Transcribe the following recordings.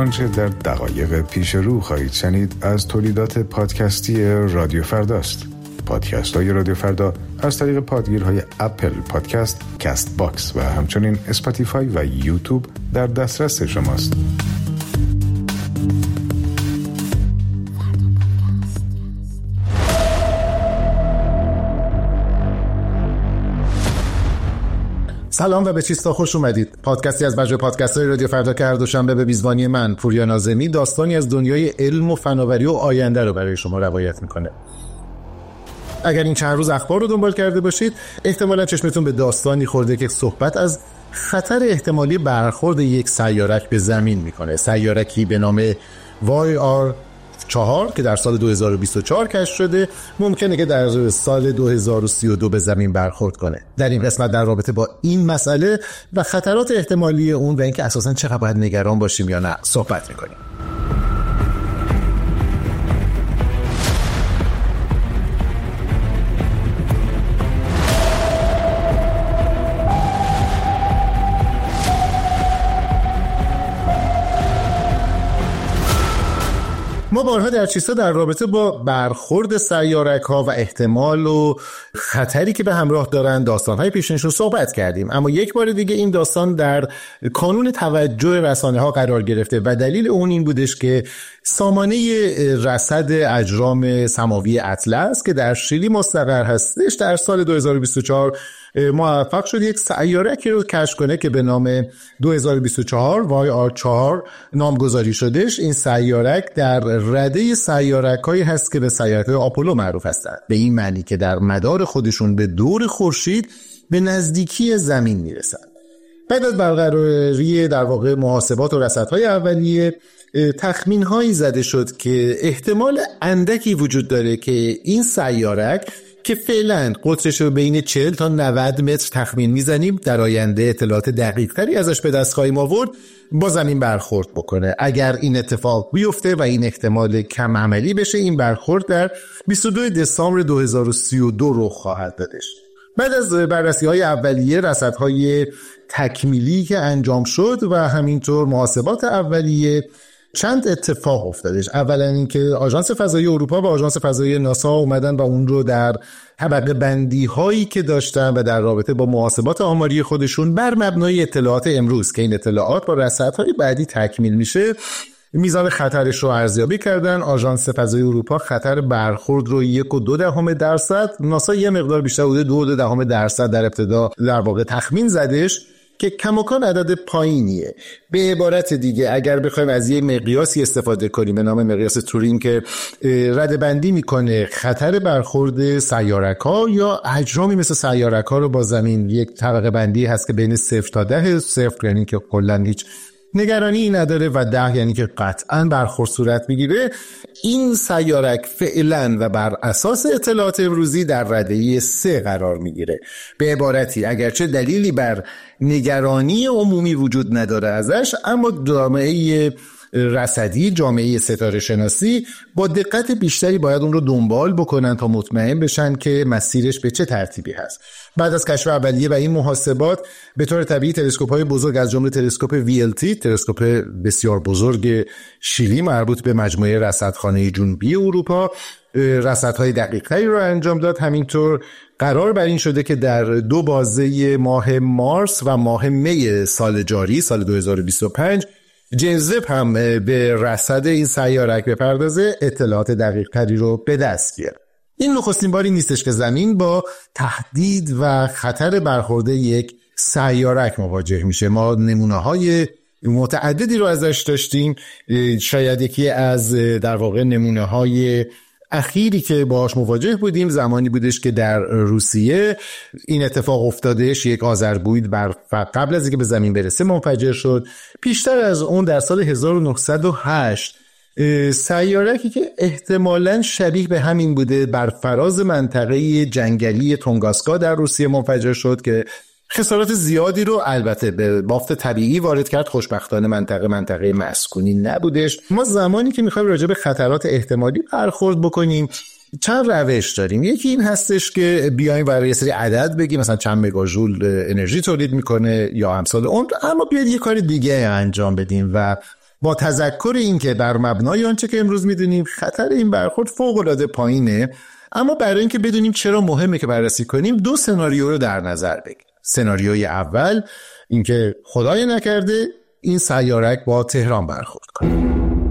آنچه در دقایق پیش رو خواهید شنید از تولیدات پادکستی رادیو فرداست. پادکست های رادیو فردا از طریق پادگیرهای اپل پادکست، کست باکس و همچنین اسپاتیفای و یوتیوب در دسترس شماست. سلام و به چیستا خوش اومدید. پادکستی از بچه پادکست‌های رادیو فردا که هر دوشنبه به میزبانی من پوریا ناظمی داستانی از دنیای علم و فناوری و آینده رو برای شما روایت میکنه. اگر این چند روز اخبار رو دنبال کرده باشید احتمالاً چشمتون به داستانی خورده که صحبت از خطر احتمالی برخورد یک سیارک به زمین میکنه. سیارکی به نام YR4 که در سال 2024 کشف شده ممکنه که در سال 2032 به زمین برخورد کنه. در این قسمت در رابطه با این مسئله و خطرات احتمالی اون و اینکه اساساً چقدر باید نگران باشیم یا نه صحبت میکنیم. ما بارها در چیستا در رابطه با برخورد سیارک‌ها و احتمال و خطری که به همراه دارن داستان‌های پیشینش رو صحبت کردیم، اما یک بار دیگه این داستان در کانون توجه رسانه‌ها قرار گرفته و دلیل اون این بودش که سامانه رصد اجرام سماوی اطلس که در شیلی مستقر هستش در سال 2024 موفق شد یک سیارکی رو کشف کنه که به نام 2024 YR4 نامگذاری شدش. این سیارک در رده سیارک‌هایی هست که به سیارک‌های آپولو معروف هستند، به این معنی که در مدار خودشون به دور خورشید به نزدیکی زمین میرسن. بعد از برقراری در واقع محاسبات و رصدهای اولیه تخمین‌هایی زده شد که احتمال اندکی وجود داره که این سیارک که فعلا قطرش رو بین 40 تا 90 متر تخمین میزنیم، در آینده اطلاعات دقیق تری ازش به دست خواهیم آورد، با زمین برخورد بکنه. اگر این اتفاق بیفته و این احتمال کم عملی بشه، این برخورد در 22 دسامبر 2032 رخ خواهد دادش. بعد از بررسی‌های اولیه، رصدهای تکمیلی که انجام شد و همینطور محاسبات اولیه، چند اتفاق افتادش. اولا اینکه آژانس فضایی اروپا و آژانس فضایی ناسا اومدن و اون رو در طبقه بندی هایی که داشتن و در رابطه با محاسبات آماری خودشون بر مبنای اطلاعات امروز که این اطلاعات با رصدهای بعدی تکمیل میشه، میزان خطرش رو ارزیابی کردن. آژانس فضایی اروپا خطر برخورد رو 1.2%، ناسا یه مقدار بیشتر بوده 2.2% در ابتدا در واقع تخمین زدش که کماکان عدد پایینیه. به عبارت دیگه اگر بخوایم از یه مقیاسی استفاده کنیم به نام مقیاس تورین که ردبندی میکنه خطر برخورد سیارک‌ها یا اجرامی مثل سیارک‌ها رو با زمین، یک طبقه بندی هست که بین 0 تا 10، 0 یعنی که کلاً هیچ نگرانی نداره و 10 یعنی که قطعاً برخورد صورت میگیره. این سیارک فعلاً و بر اساس اطلاعات امروزی در رده 3 قرار میگیره. به عبارتی اگرچه دلیلی بر نگرانی عمومی وجود نداره ازش، اما جامعه رصدی، جامعه ستاره شناسی با دقت بیشتری باید اون رو دنبال بکنن تا مطمئن بشن که مسیرش به چه ترتیبی هست. بعد از کشف اولیه و این محاسبات، به طور طبیعی تلسکوپ‌های بزرگ از جمله تلسکوپ VLT، تلسکوپ بسیار بزرگ شیلی مربوط به مجموعه رصدخانه جنوبی اروپا، رصدهای دقیق‌تری رو انجام داد. همینطور قرار بر این شده که در 2 بازه ماه مارس و ماه می سال جاری، سال 2025، جیمز وب هم به رصد این سیارک بپردازه، اطلاعات دقیق تری رو به دست بیاره. این نخستین باری نیستش که زمین با تهدید و خطر برخورد یک سیارک مواجه میشه. ما نمونه‌های متعددی رو ازش داشتیم. شاید یکی از در واقع نمونه‌های اخیری که باهاش مواجه بودیم زمانی بودش که در روسیه این اتفاق افتادش. یک آذربوید قبل از اینکه به زمین برسه منفجر شد. پیشتر از اون در سال 1908 سیارکی که احتمالاً شبیه به همین بوده بر فراز منطقه جنگلی تونگاسکا در روسیه منفجر شد که خسارات زیادی رو البته به بافت طبیعی وارد کرد. خوشبختانه منطقه مسکونی نبودش. ما زمانی که میخوایم راجع به خطرات احتمالی برخورد بکنیم چند روش داریم. یکی این هستش که بیایم برای یه سری عدد بگیم مثلا چند مگاژول انرژی تولید میکنه یا امثال اون، اما بیاید یه کار دیگه انجام بدیم و با تذکر این که بر مبنای آنچه که امروز میدونیم خطر این برخورد فوق‌العاده پایینه، اما برای اینکه بدونیم چرا مهمه که بررسی کنیم 2 سناریو رو در نظر بگیریم. سناریوی اول اینکه خدای نکرده این سیارک با تهران برخورد کنه.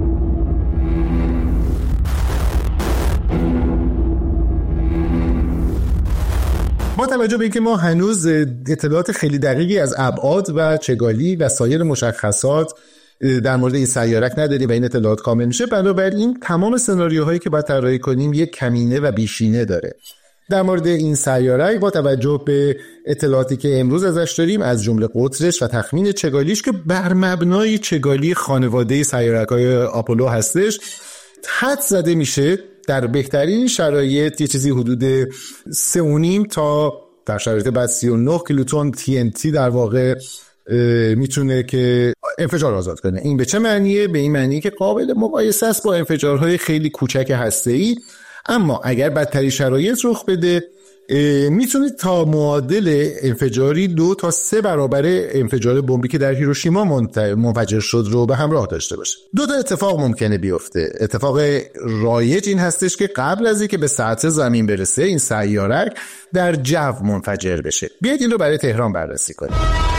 با توجه به اینکه ما هنوز اطلاعات خیلی دقیقی از ابعاد و چگالی و سایر مشخصات در مورد این سیارک نداریم و این اطلاعات کامل میشه، بنابراین تمام سناریوهایی که باید طراحی کنیم یک کمینه و بیشینه داره. در مورد این سیارک با توجه به اطلاعاتی که امروز ازش داریم، از جمله قطرش و تخمین چگالیش که بر مبنای چگالی خانواده سیارک‌های آپولو هستش، حد زده میشه در بهترین شرایط یه چیزی حدود 3.5 تا در شرایط بعد 39 کیلوتن TNT در واقع میتونه که انفجار آزاد کنه. این به چه معنیه؟ به این معنیه که قابل مقایسه است با انفجارهای خیلی کوچک هسته‌ای، اما اگر بدترین شرایط رخ بده میتونه تا معادل انفجاری 2 تا 3 برابر انفجار بمبی که در هیروشیما منفجر شد رو به همراه داشته باشه. 2 تا اتفاق ممکنه بیفته. اتفاق رایج این هستش که قبل از اینکه به سطح زمین برسه این سیارک در جو منفجر بشه. بیاید این رو برای تهران بررسی کنیم.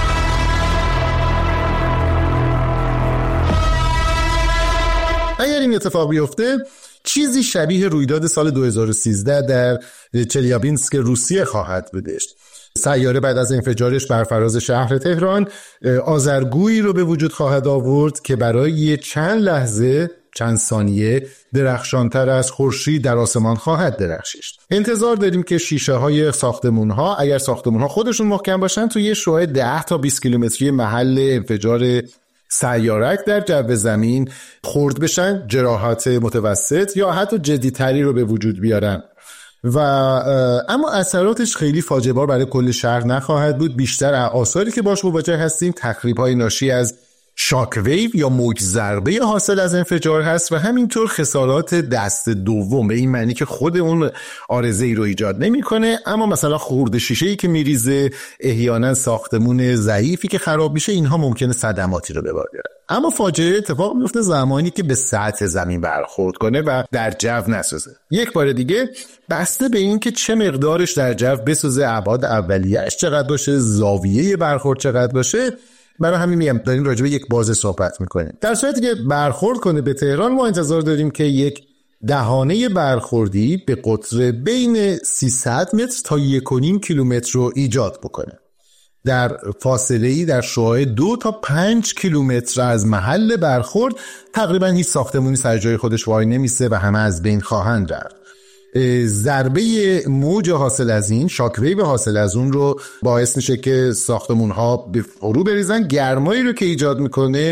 اگر این اتفاق بیفته چیزی شبیه رویداد سال 2013 در چلیابینسک روسیه خواهد بودش. سیاره بعد از انفجارش بر فراز شهر تهران آذرگویی رو به وجود خواهد آورد که برای چند لحظه، چند ثانیه درخشانتر از خورشید در آسمان خواهد درخشید. انتظار داریم که شیشه های ساختمون ها، اگر ساختمون ها خودشون محکم باشن، توی یه شعاع 10 تا 20 کیلومتری محل انفجار سیارک در جو زمین خورد بشن، جراحت متوسط یا حتی جدی‌تری رو به وجود بیارن و اما اثراتش خیلی فاجعه بار برای کل شهر نخواهد بود. بیشتر آثاری که باش مواجه هستیم تخریب‌های ناشی از شاک ویو یا موج ضربه حاصل از انفجار هست و همینطور خسارات دست دوم، به این معنی که خود اون عارضه‌ای رو ایجاد نمی‌کنه، اما مثلا خورد شیشه‌ای که میریزه، احیانا ساختمون ضعیفی که خراب میشه، اینها ممکنه صدماتی رو به بار بیاره. اما فاجعه اتفاق میفته زمانی که به سطح زمین برخورد کنه و در جو نسوزه. یک بار دیگه بسته به این که چه مقدارش در جو بسوزه، ابعاد اولیه‌اش چقدر باشه، زاویه برخورد چقدر باشه، برای همین میگم داریم راجع به یک بازه صحبت میکنیم. در صورتی که برخورد کنه به تهران، ما انتظار داریم که یک دهانه برخوردی به قطر بین 300 متر تا 1.5 کیلومتر رو ایجاد بکنه. در فاصله‌ای در شعاع 2 تا 5 کیلومتر از محل برخورد تقریبا هیچ ساختمانی سر جای خودش وای نمیسه و همه از بین خواهند رفت. ضربه موج حاصل از این، شاک ویو حاصل از اون رو باعث میشه که ساختمون ها به فرو بریزن. گرمایی رو که ایجاد میکنه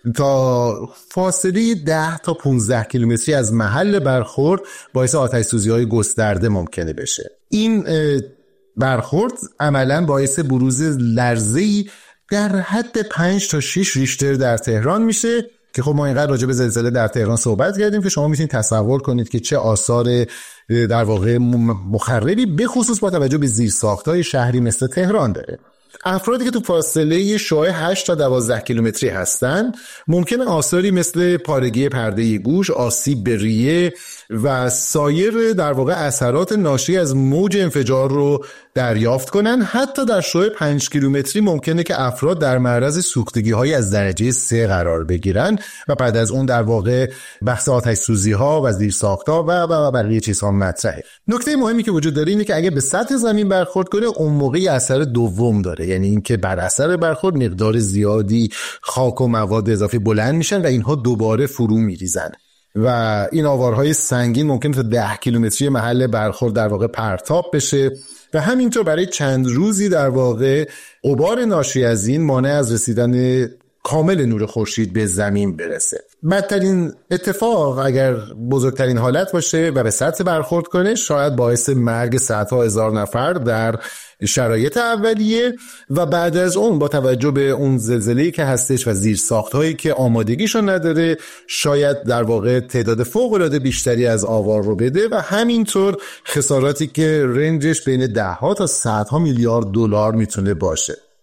تا فاصله 10 تا 15 کیلومتری از محل برخورد باعث آتش سوزی های گسترده ممکنه بشه. این برخورد عملاً باعث بروز لرزه‌ای در حد 5 تا 6 ریشتر در تهران میشه که خب ما اینقدر راجع به زلزله در تهران صحبت کردیم که شما میتونید تصور کنید که چه آثار در واقع مخربی به خصوص با توجه به زیرساخت‌های شهری مثل تهران داره. افرادی که تو فاصله شعاع 8 تا 12 کیلومتری هستن ممکنه آثاری مثل پارگی پرده گوش، آسیب به ریه و سایر در واقع اثرات ناشی از موج انفجار رو دریافت کنن. حتی در شعاع 5 کیلومتری ممکنه که افراد در معرض سوختگی‌های از درجه 3 قرار بگیرن و بعد از اون در واقع بحث آتش سوزی‌ها و زیرساخت‌ها و بقیه چیزها مطرحه. نکته مهمی که وجود داره اینه که اگه به سطح زمین برخورد کنه اون موقع اثر دوم داره، یعنی اینکه بر اثر برخورد مقدار زیادی خاک و مواد اضافی بلند میشن و اینها دوباره فرو میریزن و این آوارهای سنگین ممکنه تا 10 کیلومتری محل برخورد در واقع پرتاب بشه و همینطور برای چند روزی در واقع غبار ناشی از این مانع از رسیدن کامل نور خورشید به زمین برسه. بدترین اتفاق اگر بزرگترین حالت باشه و به سطح برخورد کنه شاید باعث مرگ صدها هزار نفر در شرایط اولیه و بعد از اون با توجه به اون زلزله‌ای که هستش و زیر ساخت‌هایی که آمادگیشو نداره شاید در واقع تعداد فوق‌العاده بیشتری از آوار رو بده و همینطور خساراتی که رنجش بین 10 ها تا 100 ها میلیارد دلار میتونه باشه.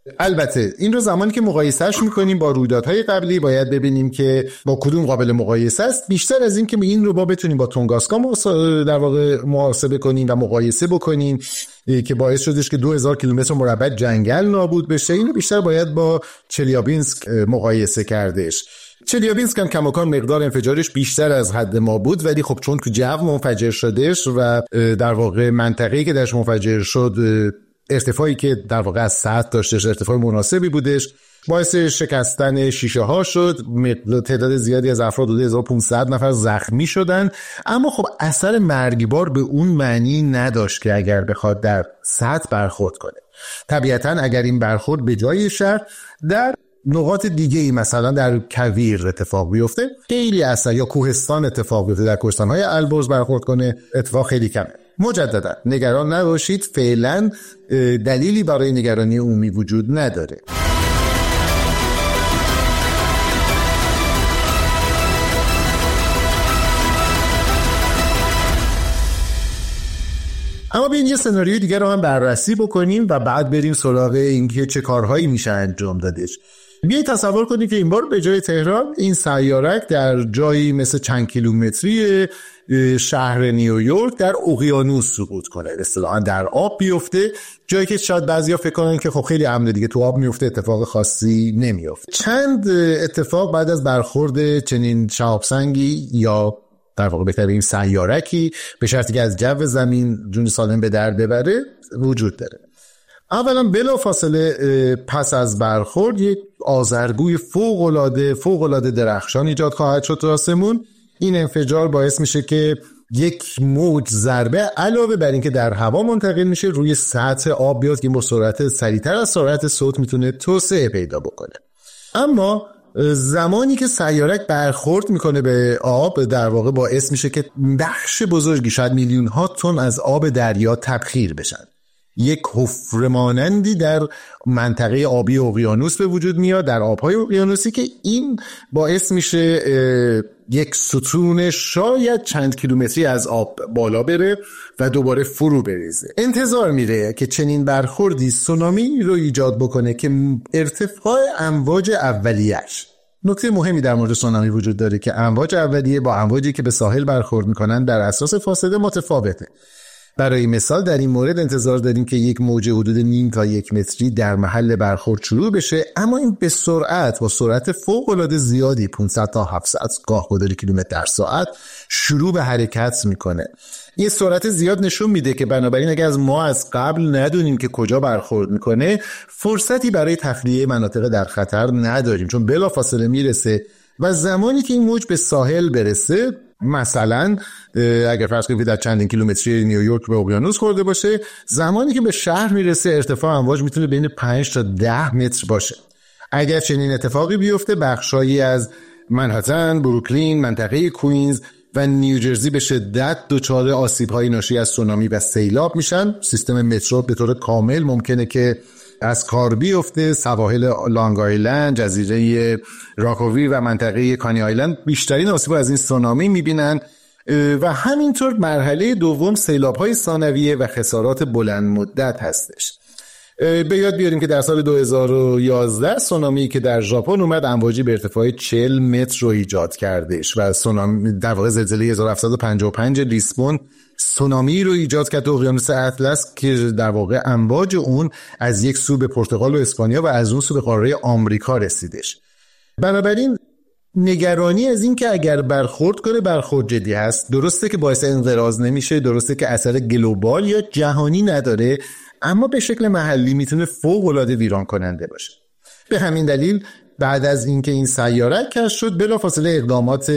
البته این رو زمانی که مقایسهش میکنیم با رویدادهای قبلی باید ببینیم که با کدوم قابل مقایسه است. بیشتر از این که این رو بتونیم با تونگاسکا در واقع محاسبه کنیم و مقایسه بکنیم که باعث شدش که 2000 کیلومتر مربع جنگل نابود بشه، اینو بیشتر باید با چلیابینسک مقایسه کردش. چلیابینسک هم کماکان مقدار انفجارش بیشتر از حد ما بود، ولی خب چون تو جو منفجر شدش و در واقع منطقه‌ای که درش منفجر شد ارتفاعی که در واقع از سطح داشتش ارتفاع مناسبی بودش، باعث شکستن شیشه ها شد. تعداد زیادی از افراد، 2500 نفر زخمی شدن، اما خب اثر مرگبار به اون معنی نداشت که اگر بخواد در سطح برخورد کنه. طبیعتاً اگر این برخورد به جای شهر در نقاط دیگه‌ای مثلا در کویر اتفاق بیفته خیلی اثر، یا کوهستان اتفاق بیفته، در کوهستان‌های البرز برخورد کنه، اتفاق خیلی کمه. مجددا نگران نباشید، فعلا دلیلی برای نگرانی عمومی وجود نداره. اما بیاین یه سناریوی دیگر رو هم بررسی بکنیم و بعد بریم سراغ اینکه چه کارهایی میشه انجام دادش. بیایید تصور کنید که این بار به جای تهران این سیارک در جایی مثل چند کیلومتری شهر نیویورک در اقیانوس سقوط کنه، اصطلاحاً در آب بیفته، جایی که شاید بعضیا فکر کنن که خب خیلی امنه دیگه، تو آب میفته اتفاق خاصی نمیفته. چند اتفاق بعد از برخورد چنین شهاب سنگی یا در واقع بهتر بگیم سیارکی، به شرطی که از جو زمین جون سالم به در ببره، وجود داره. اولا بلافاصله پس از برخورد یک آذرگوی فوق‌العاده درخشان ایجاد خواهد شد تو آسمون. این انفجار باعث میشه که یک موج ضربه علاوه بر این که در هوا منتقل میشه روی سطح آب بیاد که با سرعت سریعتر از سرعت صوت میتونه توسعه پیدا بکنه. اما زمانی که سیارک برخورد میکنه به آب، در واقع باعث میشه که بخش بزرگی، شاید میلیون ها تن از آب دریا تبخیر بشن. یک حفره مانندی در منطقه آبی اقیانوس به وجود میاد، در آبهای اقیانوسی، که این باعث میشه یک ستون شاید چند کیلومتری از آب بالا بره و دوباره فرو بریزه. انتظار میره که چنین برخوردی سونامی رو ایجاد بکنه که ارتفاع امواج اولیه‌اش. نکته مهمی در مورد سونامی وجود داره که امواج اولیه با امواجی که به ساحل برخورد میکنن در اساس فاصله متفاوته. برای مثال در این مورد انتظار داریم که یک موج حدود 0.5 تا 1 متری در محل برخورد شروع بشه، اما این به با سرعت فوق‌العاده زیادی 500 تا 700 گاه حدود کیلومتر در ساعت شروع به حرکت میکنه. این سرعت زیاد نشون میده که بنابراین اگر از ما از قبل ندونیم که کجا برخورد میکنه، فرصتی برای تخلیه مناطق در خطر نداریم، چون بلافاصله میرسه و زمانی که این موج به ساحل برسه، مثلا اگر فرض کنید در چندین کیلومتری نیویورک به اقیانوس خورده باشه، زمانی که به شهر میرسه ارتفاع امواج میتونه بین 5 تا 10 متر باشه. اگر چنین اتفاقی بیفته، بخشایی از منهتن، بروکلین، منطقه کوینز و نیوجرسی به شدت دچار آسیب‌های ناشی از سونامی و سیلاب میشن. سیستم مترو به طور کامل ممکنه که از کار بیفته. سواحل لانگ آیلند، جزیره راکووی و منطقه کانی آیلند بیشترین آسیب از این سونامی میبینن و همینطور مرحله دوم سیلاب‌های ثانویه و خسارات بلند مدت هستش. به یاد بیاریم که در سال 2011 سونامی که در ژاپن اومد امواجی به ارتفاع 40 متر رو ایجاد کردش و سونامی در واقع زلزله 1755 لیسبون سونامی رو ایجاد کرد تو اقیانوس اطلس که در واقع امواج اون از یک سو به پرتغال و اسپانیا و از اون سو به قاره آمریکا رسیدش. بنابراین نگرانی از این که اگر برخورد کنه برخورد جدی هست. درسته که باعث انقراض نمیشه، درسته که اثر گلوبال یا جهانی نداره، اما به شکل محلی میتونه فوق‌العاده ویران کننده باشه. به همین دلیل بعد از اینکه این سیارک کشف شد، بلافاصله اقدامات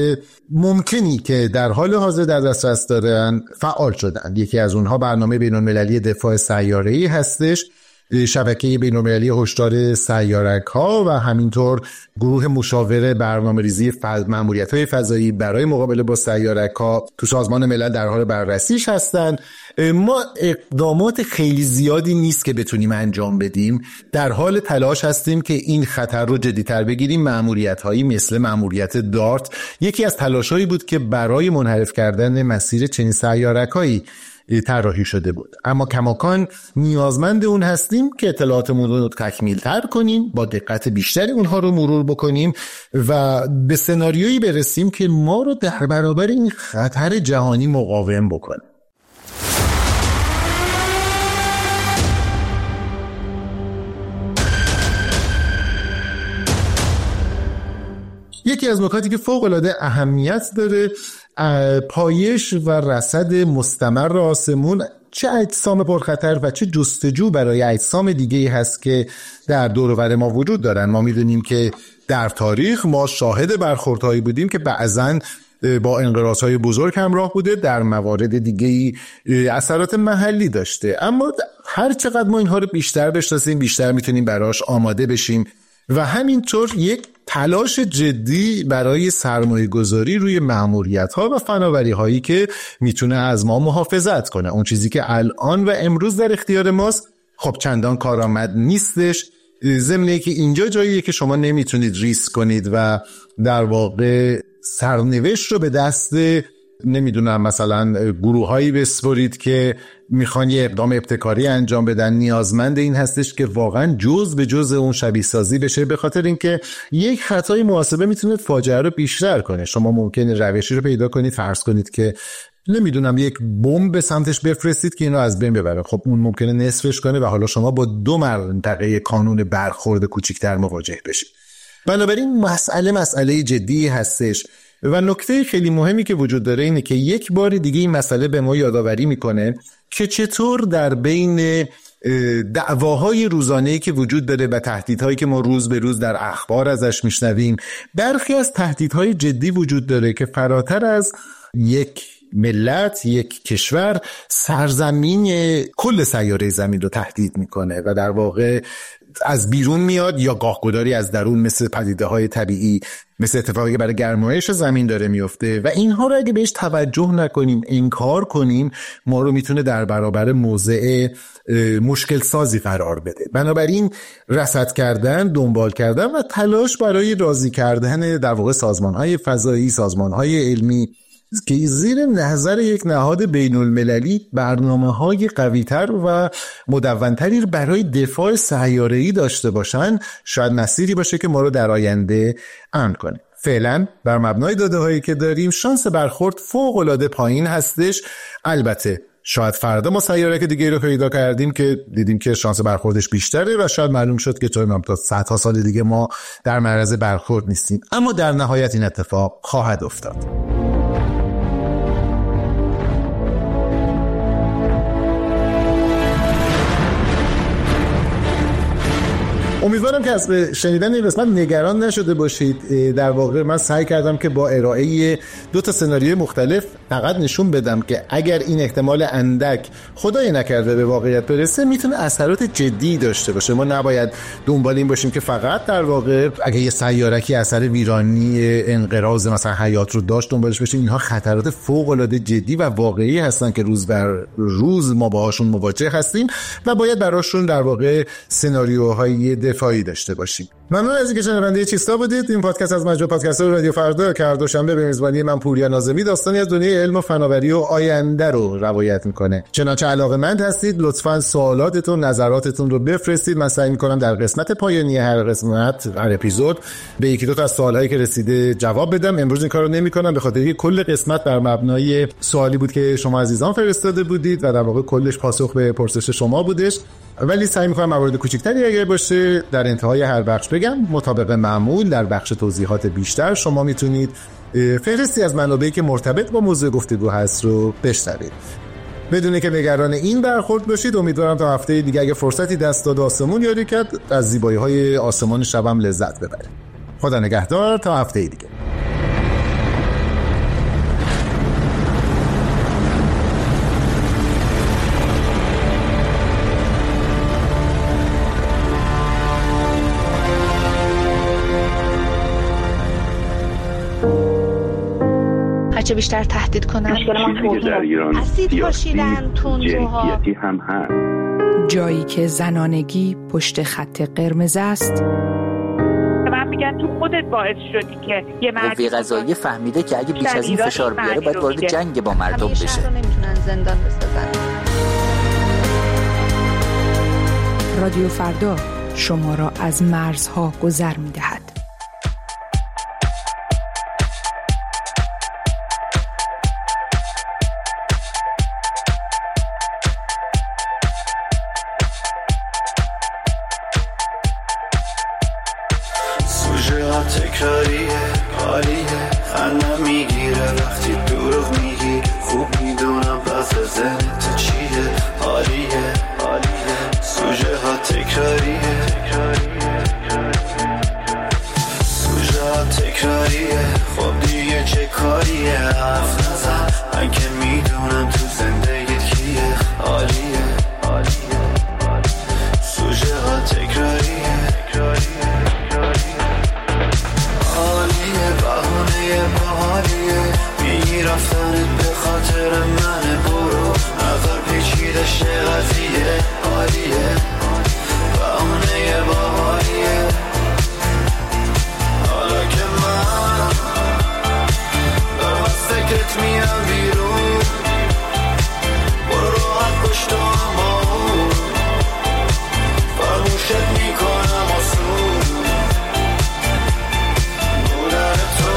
ممکنی که در حال حاضر در دسترس دارن فعال شدن. یکی از اونها برنامه بین‌المللی دفاع سیاره‌ای هستش، شبکه بین‌المللی هشدار سیارک‌ها و همینطور گروه مشاور برنامه‌ریزی ماموریت‌های فضایی برای مقابله با سیارک‌ها تو سازمان ملل در حال بررسیش هستن. ما اقدامات خیلی زیادی نیست که بتونیم انجام بدیم، در حال تلاش هستیم که این خطر رو جدی‌تر بگیریم. ماموریت‌هایی مثل ماموریت دارت یکی از تلاش‌هایی بود که برای منحرف کردن مسیر چنین سیارک‌هایی طراحی شده بود. اما کماکان نیازمند اون هستیم که اطلاعاتمون رو تکمیل تر کنیم، با دقت بیشتری اونها رو مرور بکنیم و به سناریویی برسیم که ما رو در برابر این خطر جهانی مقاوم بکنه. یکی از نکاتی که فوق‌العاده اهمیت داره پایش و رصد مستمر آسمون، چه اجسام پرخطر و چه جستجو برای اجسام دیگه‌ای هست که در دور و بر ما وجود دارن. ما میدونیم که در تاریخ ما شاهد برخوردهایی بودیم که بعضاً با انقراض‌های بزرگ همراه بوده، در موارد دیگه‌ای اثرات محلی داشته. اما هر چقدر ما اینها رو بیشتر بشناسیم، بیشتر میتونیم براش آماده بشیم و همینطور یک تلاش جدی برای سرمایه‌گذاری روی مأموریت‌ها و فناوری‌هایی که میتونه از ما محافظت کنه. اون چیزی که الان و امروز در اختیار ماست خب چندان کارآمد نیستش، ضمن که اینجا جاییه که شما نمیتونید ریسک کنید و در واقع سرنوشت رو به دست نمیدونم مثلا گروه‌هایی بسپرید که میخوان یه اقدام ابتکاری انجام بدن. نیازمند این هستش که واقعا جز به جز اون شبیه سازی بشه، به خاطر اینکه یک خطای محاسبه میتونه فاجعه رو بیشتر کنه. شما ممکنه روشی رو پیدا کنید، فرض کنید که نمیدونم یک بمب به سمتش بفرستید که اینو از بین ببره، خب اون ممکنه نصفش کنه و حالا شما با 2 منطقه کانون برخورد کوچیک‌تر مواجه بشید. بنابراین مسئله جدی هستش و نکته خیلی مهمی که وجود داره اینه که یک بار دیگه این مسئله به ما یادآوری میکنه که چطور در بین دعواهای روزانه‌ای که وجود داره و تهدیدهایی که ما روز به روز در اخبار ازش میشنویم، برخی از تهدیدهای جدی وجود داره که فراتر از یک ملت، یک کشور، سرزمین کل سیاره زمین رو تهدید میکنه و در واقع از بیرون میاد یا گاهگداری از درون، مثل پدیده‌های طبیعی، مثل اتفاقی که برای گرمایش زمین داره میفته و اینها رو اگه بهش توجه نکنیم، انکار کنیم، ما رو میتونه در برابر موضع مشکل سازی قرار بده. بنابراین رصد کردن، دنبال کردن و تلاش برای راضی کردن در واقع سازمان‌های فضایی، سازمان‌های علمی که زیر نظر یک نهاد بین المللی برنامه‌های قوی‌تر و مدون‌تری برای دفاع سیاره‌ای داشته باشن، شاید مسیری باشه که ما رو در آینده امن کنه. فعلا بر مبنای داده‌هایی که داریم شانس برخورد فوق‌العاده پایین هستش. البته شاید فردا ما سیاره که دیگه رو پیدا کردیم که دیدیم که شانس برخوردش بیشتره و شاید معلوم شد که تا صدها سال دیگه ما در معرض برخورد نیستیم، اما در نهایت این اتفاق خواهد افتاد. امیدوارم که از شنیدن این قسمت نگران نشده باشید. در واقع من سعی کردم که با ارائه 2 تا سناریوی مختلف فقط نشون بدم که اگر این احتمال اندک خدای نکرده به واقعیت برسه، میتونه اثرات جدی داشته باشه. ما نباید دنبال این باشیم که فقط در واقع اگه یه سیاره‌ای اثر ویرانی انقراض مثلا حیات رو داشت دنبالش باشیم. اینها خطرات فوق‌العاده جدی و واقعی هستن که روز بر روز ما باهاشون مواجه هستیم و باید براشون در واقع سناریوهای دفاعی داشته باشیم. ممنون از اینکه شنونده چیستا بودید. این پادکست از مجموعه پادکست‌های رادیو فردا که هر دوشنبه به میزبانی من پوریا ناظمی داستانی از دنیای علم و فناوری و آینده رو روایت میکنه. چنانچه علاقه‌مند هستید لطفاً سوالاتتون، نظراتتون رو بفرستید. من سعی میکنم در قسمت پایانی هر قسمت، هر اپیزود، به یکی دو تا از سوالایی که رسیده جواب بدم. امروز این کارو نمی‌کنم به خاطر اینکه کل قسمت بر مبنای سوالی بود که شما عزیزان فرستاده بودید و در واقع کلش پاسخ به پرسش شما بودش، ولی سعی می‌کنم موارد کوچیک‌تری اگه باشه در انتهای هر بخش بگم. مطابق معمول در بخش توضیحات بیشتر شما میتونید فهرستی از منابعی که مرتبط با موضوع گفتگو هست رو بشنوید. بدون که نگران این برخورد باشید، امیدوارم تا هفته دیگه اگه فرصتی دست داد آسمون یاری کرد، از زیبایی‌های آسمان شبم لذت ببرید. خدا نگهدار تا هفته دیگه. هرچه بیشتر تهدید کنن در ایران اسید پاشیدن تندروها هم هست. جایی که زنانگی پشت خط قرمز است. من میگن تو خودت باعث شدی که یه مردی قوه قضاییه فهمیده که اگه بیش از این فشار بیاره باید وارد جنگ با مردم بشه. زندان بسازن. رادیو فردا شما را از مرزها گذر می‌دهد. سوژه ها تکراریه، حالیه، خندم میگیره وقتی دروغ میگی. خوب میدونم پس ذهنت چیه، حالیه، حالیه. سوژه ها تکراریه، سوژه ها تکراریه. خب دیگه چه کاریه، حرف نزن، من که میدونم تو زندگیت کیه، حالیه، حالیه. سوژه ها تکراریه، حالیه، بهونه باحالیه. میگی رفتنت به خاطر منه، برو نظر پیچیده شه قضیه، حالیه، بهونه باحالیه. حالا که من دارم از فکرت میام بیرون، برو راحت پشت اما فراموشت میکنم آسون. بودن تو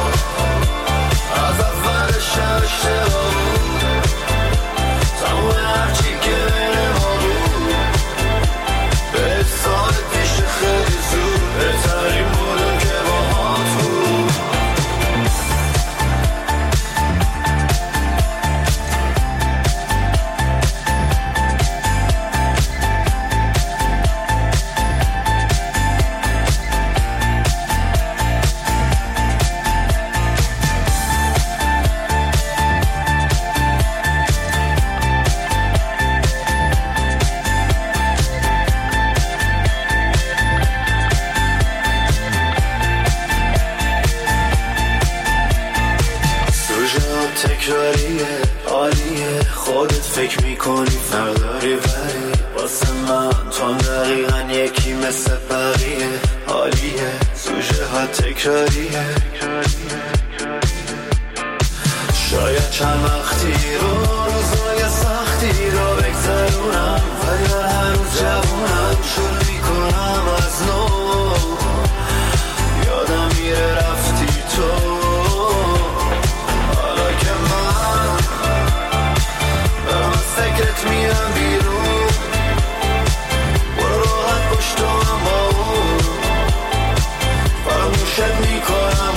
از اول شب اشتباه بود، تمام هرچی که بین ما بود به سال پیش خیلی زود بهترین بودم که باهات بود. تکراریه، حالیه، خودت فکر میکنی فرداری ولی واسه من تو دقیقا یکی مثل بقیه، حالیه. سوژه ها تکراریه، شاید چند وقتی روزای سختی رو بگذرونم ولی من هنوز جوونم. شروع میکنم از نو، یادم میره رفتی تو. فکرت میام بیرون، برو راحت پشت اما فراموشت میکنم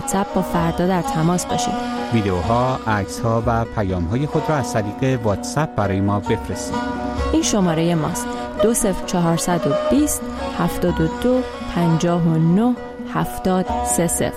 واتساپ با فردا در تماس باشید. ویدیوها، عکس‌ها و پیام‌های خود را از طریق واتساپ برای ما بفرستید. این شماره ماست: 20420 72 59 730.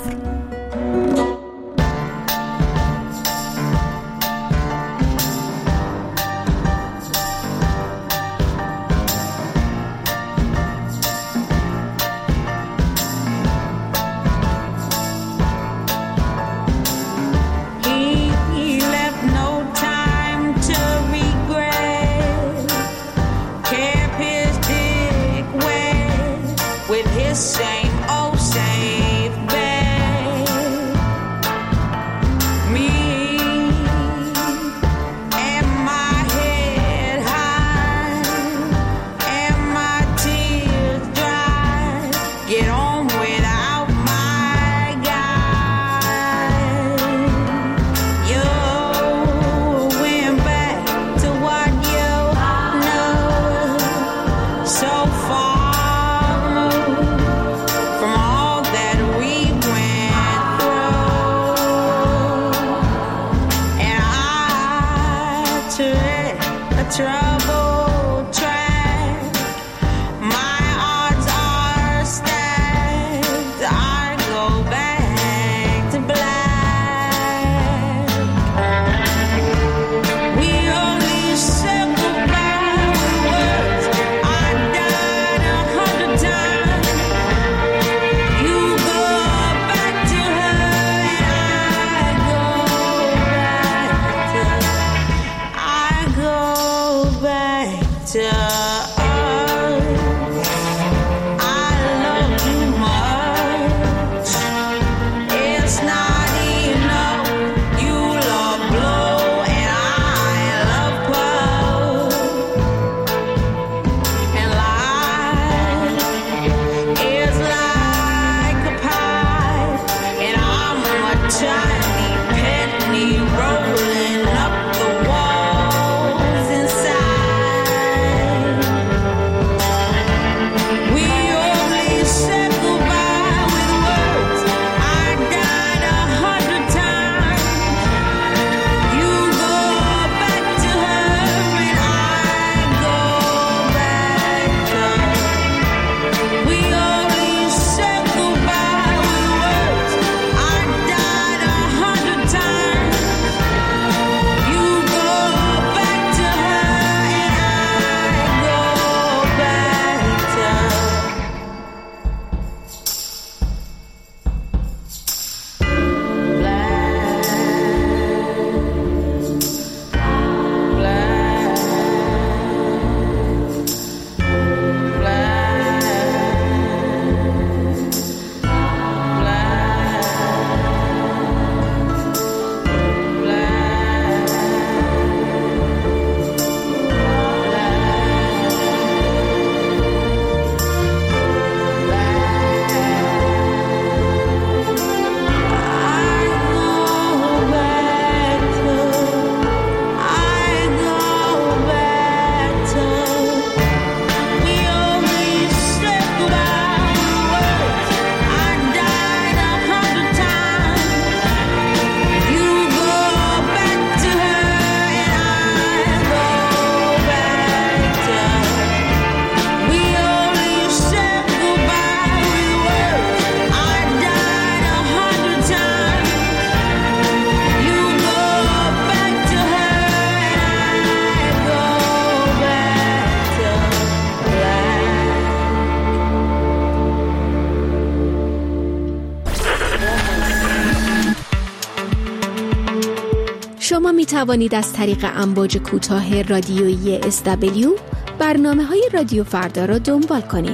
شما می توانید از طریق امواج کوتاه رادیویی SW برنامه‌های رادیو فردا را دنبال کنید.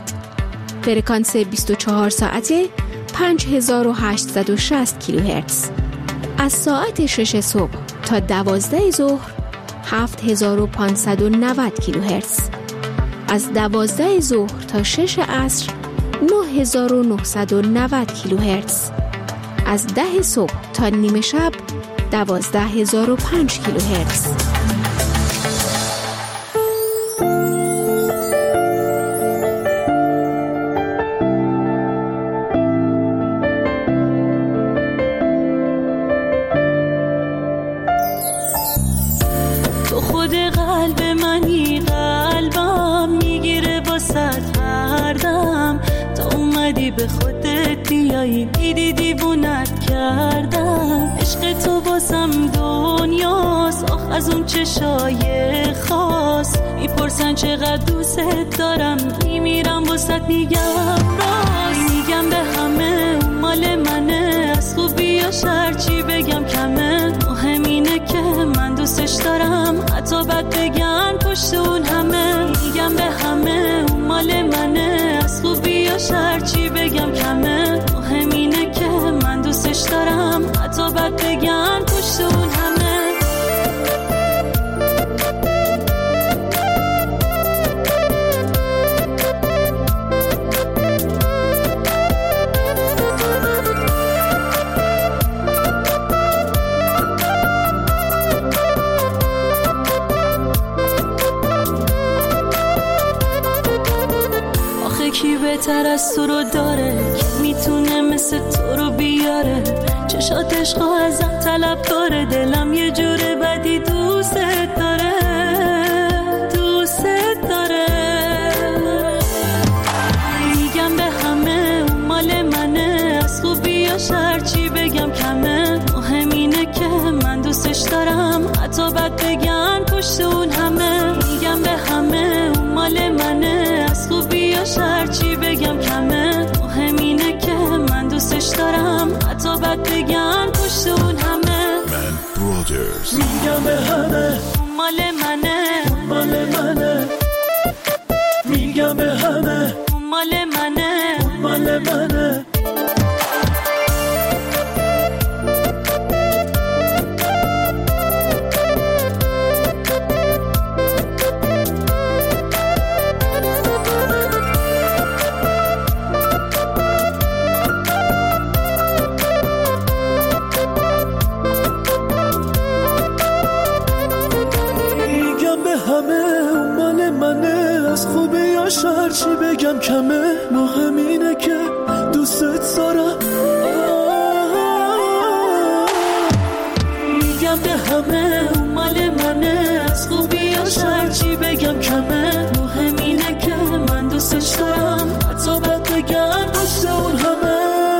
فرکانس 24 ساعته 5860 کیلوهرتز. از ساعت 6 صبح تا 12 ظهر 7590 کیلوهرتز. از 12 ظهر تا 6 عصر 9990 کیلوهرتز. از 10 صبح تا نیمه شب 12005 کیلوهرتز. تو خود قلب منی، قلبم میگیره واسط هر دم. تا اومدی به خودت بیایی، دیدی دیوونت کردم. عشق تو بازم دنیاست، آخ از اون چشای خاص. میپرسن چقدر دوست دارم، میمیرم واسط میگم راست. میگم به همه اون مال منه، از خوبی یا شر چی بگم کمه. مهم اینه که من دوستش دارم، حتی بد بگن پشت اون همه. میگم به همه اون مال منه، از خوبی یا شر چی بگم کمه. مهم اینه که من دوستش دارم، حتی بد بگن پشت اون همه. کی بهتر از تو رو داره که میتونه مثل تو رو بیاره. چشات عشق ازم طلب داره، دلم یه جوره بدی دوست داره، دوست داره. میگم به همه اون مال منه، از خوبی یا شر چی بگم کمه. مهم اینه که من دوستش دارم، حتی بد بگن پشت اون همه. میگم به همه اون مال منه، از خوبی یا شر چی بگم کمه. مهم اینه که من دوستش دارم، حتی بد بگن پشت اون همه. میگم به همه مال منه، مال منه. میگم به همه مال منه، مال منه. شهر چی بگم کمه. مهم اینه که دوستت دارم. میگم به همه اون مال منه، از خوبی یا شهر چی بگم کمه. مهم اینه که من دوستش دارم، حتی بد بگم پشت اون همه.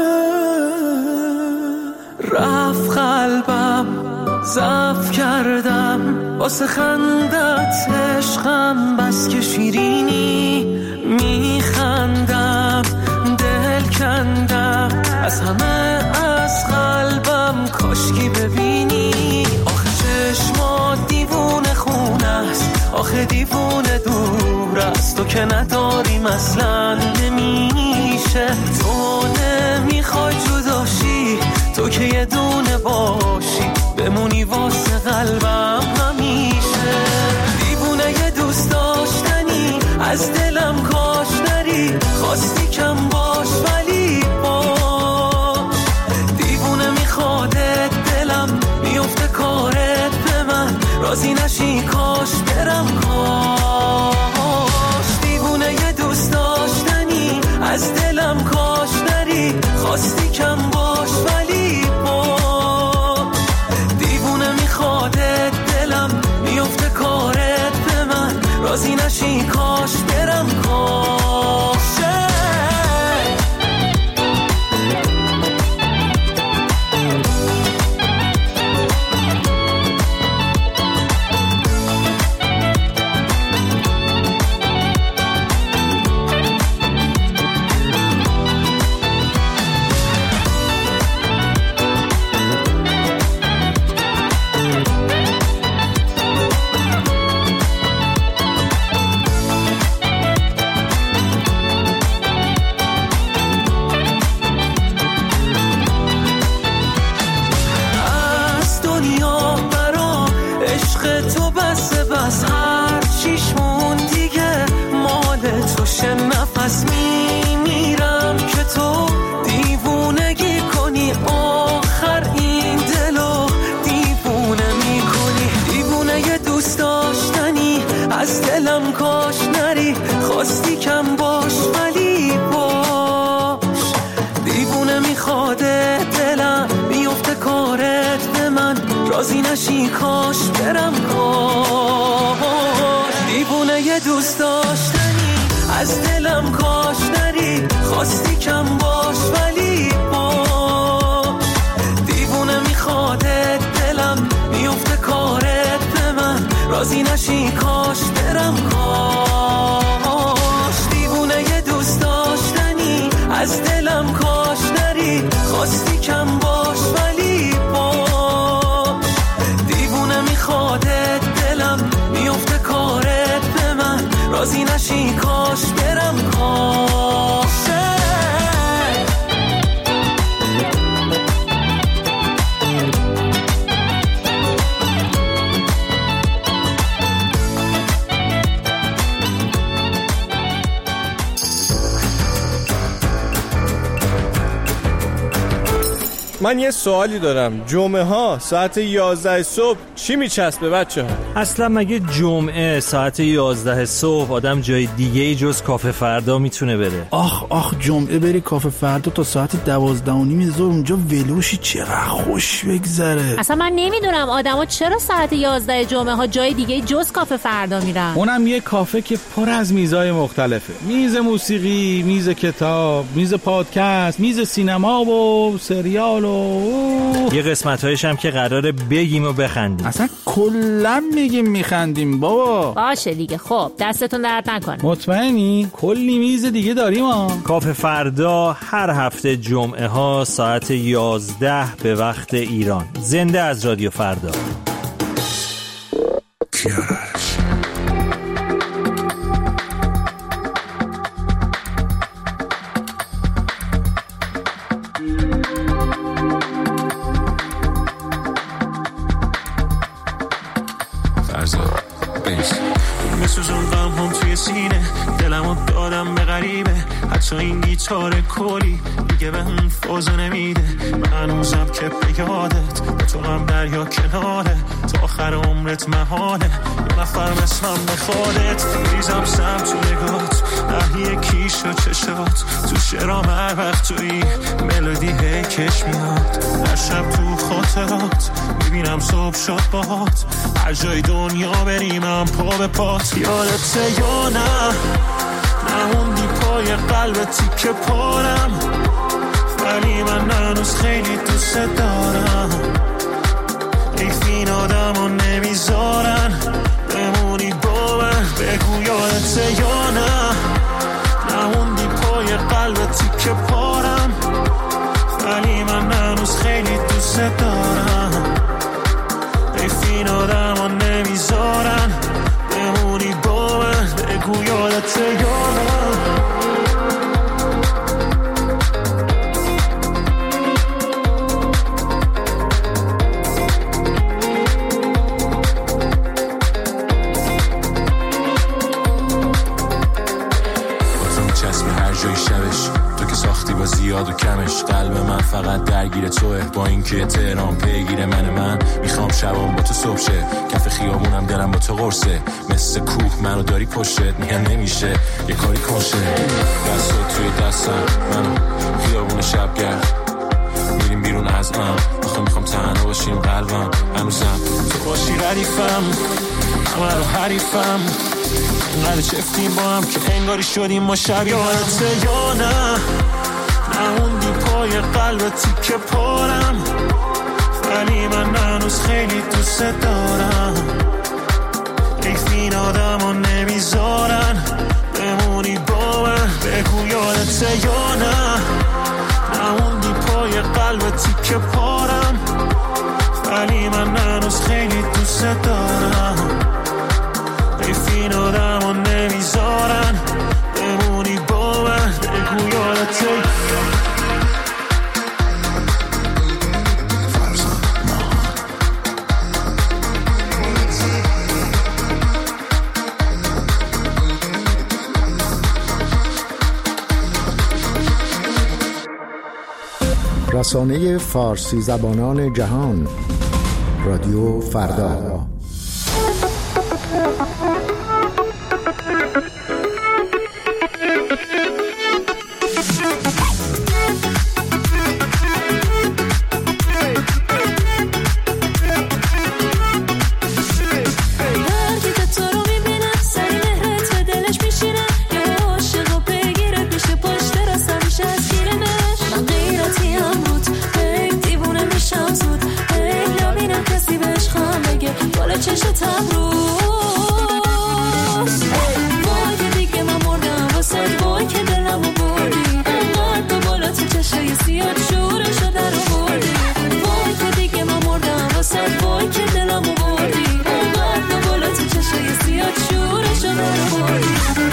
رفت قلبم ضعف کردم، واسه خندت عشقم بس که شیرینی. میخندم دل کندم از همه، از قلبم کاشکی ببینی. آخه چشمات دیوونه خونه است، آخه دیوونه دور است. تو که نداریم اصلا نمیشه. تو نمیخوای جداشی، تو که یه دونه باشی، بمونی واسه قلبم همیشه. دیوونه یه دوست داشتنی، از دلم کاش نری. خواستی کم باش ولی باش. دیوونه میخوادت دلم، میفته کارت به من. راضی نشی کاش برم کاش. دیوونه یه دوست داشتنی، از دلم کاش نری. خواستی کم باش ولی باش. دیوونه میخوادت دلم، میفته کارت به من. راضی نشی کاش برم کاش. نفس میمیرم که تو دیوونگی کنی. آخر این دلو دیوونه میکنی. دیوونه یه دوست داشتنی، از دلم کاش نری. خواستی کم باش ولی باش. دیوونه میخواده دلم، میفته کارت به من. راضی نشی کاش برم کاش. دیوونه دوست داشتنی از دلم کاش نری، خواستی کم باش ولی با دیوونه میخوادت دلم، میفته کارت به من، راضی نشی کاش برم کاش. دیوونه یه دوست داشتنی از دلم کاش نری، خواستی کم باش ولی با دیوونه میخوادت دلم، میفته کارت به من، راضی نشی کاش برم کاش. من یه سوالی دارم، جمعه ها ساعت 11 صبح چی میچسبه بچه ها؟ اصلا مگه جمعه ساعت 11 صبح آدم جای دیگه ای جز کافه فردا میتونه بره؟ آخ جمعه بری کافه فردا تا ساعت 12:30 ظهر اونجا ولوشی، چقدر خوش بگذره. اصلا من نمیدونم آدما چرا ساعت 11 جمعه ها جای دیگه جز کافه فردا میرن. اونم یه کافه که پر از میزای مختلفه، میز موسیقی، میز کتاب، میز پادکست، میز سینما و سریال و یه قسمت‌هایش هم که قراره بگیم و بخندیم. اصلا کلا میگیم میخندیم بابا. باشه دیگه، خب دستتون درد نکنه. مطمئنی؟ کلی میز دیگه داریم ها. کافه فردا هر هفته جمعه ها ساعت 11 به وقت ایران، زنده از رادیو فردا. میسوزوندم هم توی سینه، دلمو دادم به غریبه، حتی این گیتار کلی دیگه به اون فوزو نمیده. من هنوزم که به یادت، به تو هم دریا کناره، تا آخر عمرت محاله یه نفر مثلم بخوادت. ریزم سم تو نگات، نهی کیش و چشات، تو شرام هر وقت توی ملودی هی کش میاد. هر شب تو خاطرات میبینم صبح شد باهات، هر جای دنیا بریم هم پا به پات. یادته یا نه نموندی پای قلبتی که پارم، ولی من هنوز خیلی دوست دارم. این آدم رو نمیذارن بمونی با من، بگو یادته یا نه نموندی پای قلبتی که پارم، ولی من هنوز خیلی دوست دارم. این آدم رو نمیذارن بمونی با من، بگو یادته یا نه. زیاد و کمش، قلب من فقط درگیر توه، با اینکه تهران پیگیر من میخوام شبام با تو صبح شه، کف خیابونم دلم با تو قرصه، مثل کوه منو داری پشتت، میگم نمیشه یه کاری کنشه. دستات توی دستم، منو خیابون شبگرد، میریم بیرون از آخه میخوام تنها باشیم، قلبم هنوزم تو باشی ردیفم، همه رو حریفم، اینقدر چفتیم با هم که انگاری شدیم ما شبیه. یادته یا نه نموندی پای قلبتی که پارم، ولی من هنوز خیلی دوست دارم. این آدم رو نمیذارن بمونی با من، بگو یادته یا نه نموندی پای قلبتی که پارم، ولی من هنوز خیلی دوست دارم. این آدم رو نمیذارن بمونی با من، بگو یادته. رسانه فارسی زبانان جهان، رادیو فردا. هر که تو رو میبینم سری مهرت تب روز. وای که دیگه من مردم واسه، وای که دلمو بردی انقدر تو بالا تو چشای سیاد شورشو در آوردی. وای که دیگه من مردم واسه، وای که دلمو بردی انقدر تو بالا تو چشای سیاد شورشو در آوردی.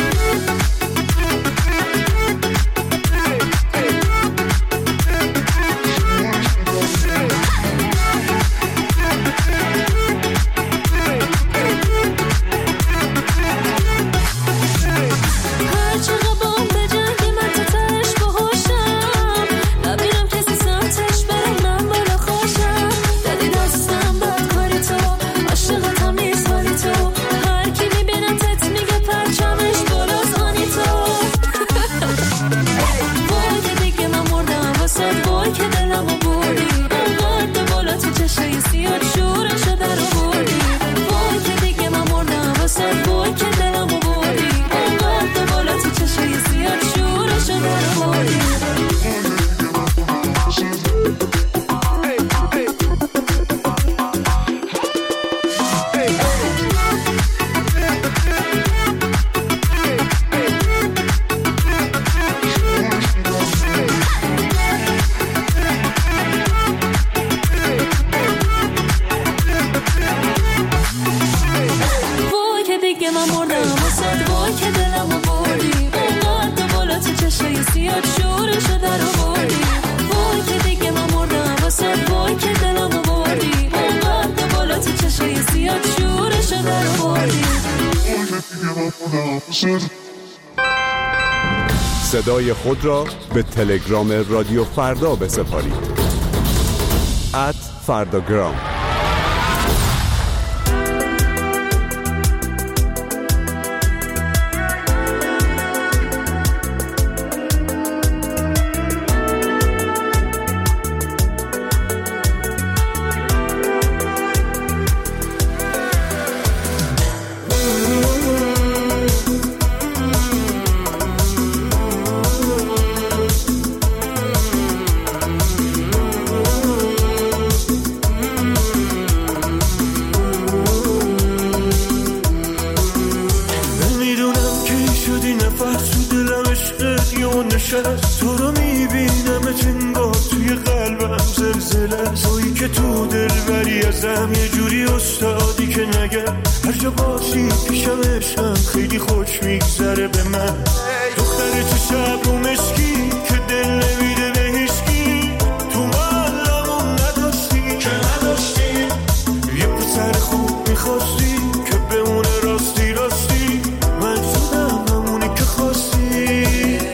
صدای خود را به تلگرام رادیو فردا بسپارید. @فرداگرام. تو رو میبینم انگار توی قلبم زلزله، تویی که تو دل بری ازم یه جوری استادی که نگم هر جا باشی پیشم عشقم خیلی خوش میگذره به من. دختر تو شب رو مشکی که دل نمیده به هیچکی، تو محلمون نداشتی که نداشتی یه پسر خوب میخواستی که بمونه راستی راستی، من شدم همونی که خواستی.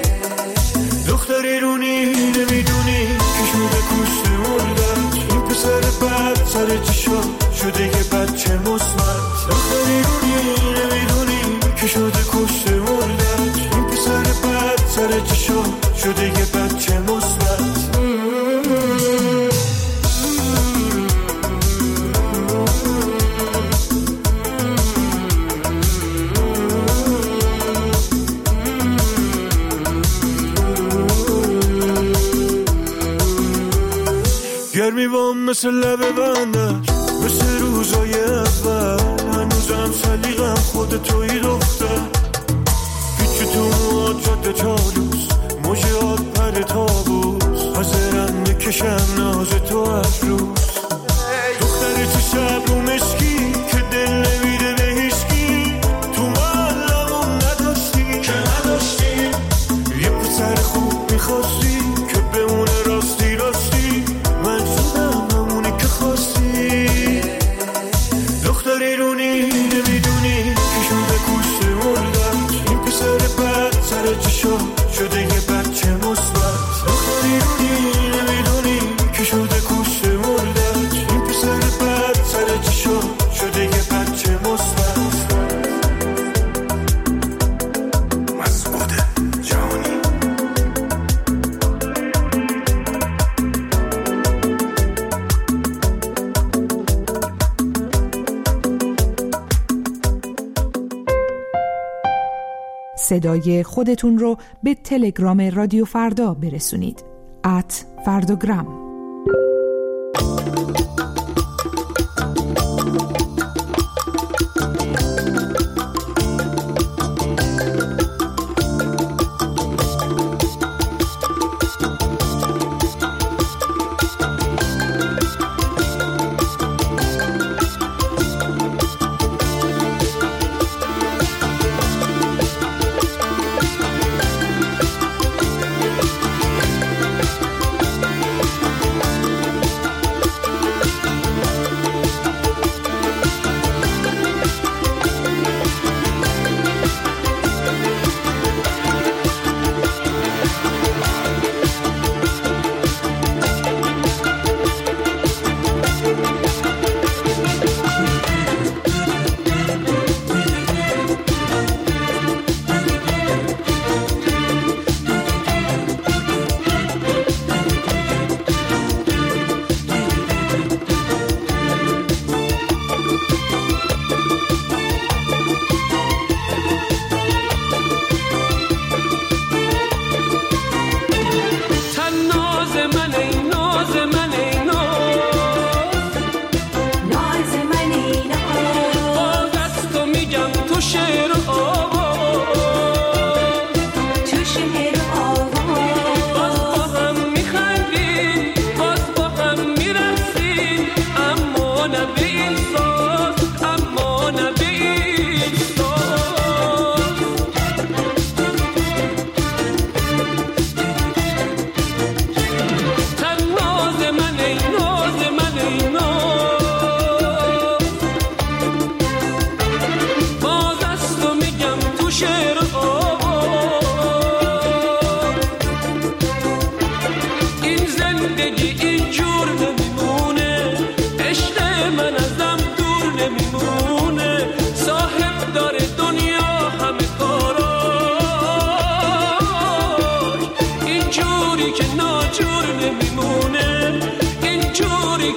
دختری رونی نمیدونی که شده کشت مردت، این پسر بد سر چشا شده یه بچه مثبت. دختری رونی نمیدونی که شده کشت مردت، این پسر بد سر چشا شده یه بچه مثبت. گرمی بام مثل لب بندش، مثل روزای اول، هنوزم سلیقم خود توی دختر. پیچی تو مواد جاده چالوس، موجات پر تابوس، حاضرم بکشم ناز تو از روز. دختر تو شب رو مشکی که دل نمیده به هیچکی، تو محلمون نداشتی که نداشتی یه پسر خوب میخواستی که بمونه راستی راستی، من شدم همونی که خواستی. دختری رونی نمیدونی که شده کشت مردت، این پسر بد سر چشا شده یه بچه مثبت. دختری رونی نمیدونی که شده کشت مردت، این پسر بد سر چشا شده یه بچه مثبت. مسعود جانی. صدای خودتون رو به تلگرام رادیو فردا برسونید. @فرداگرام.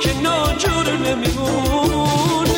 که ناجور نمیمونه.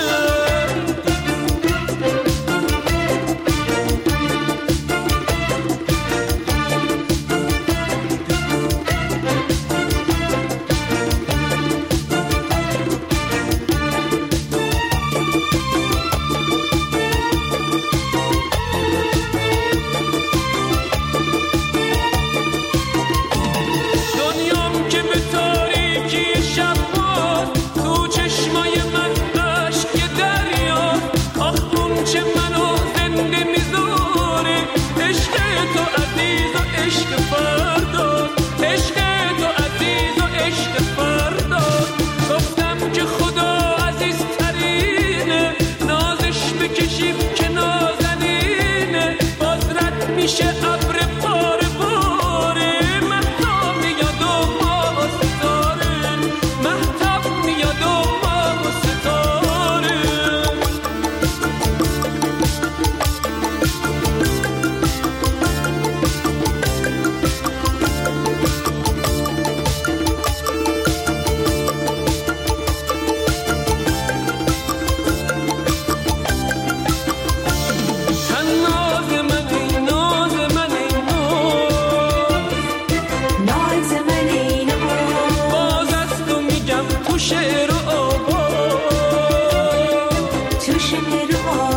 شعر و آواز تو شعر و آواز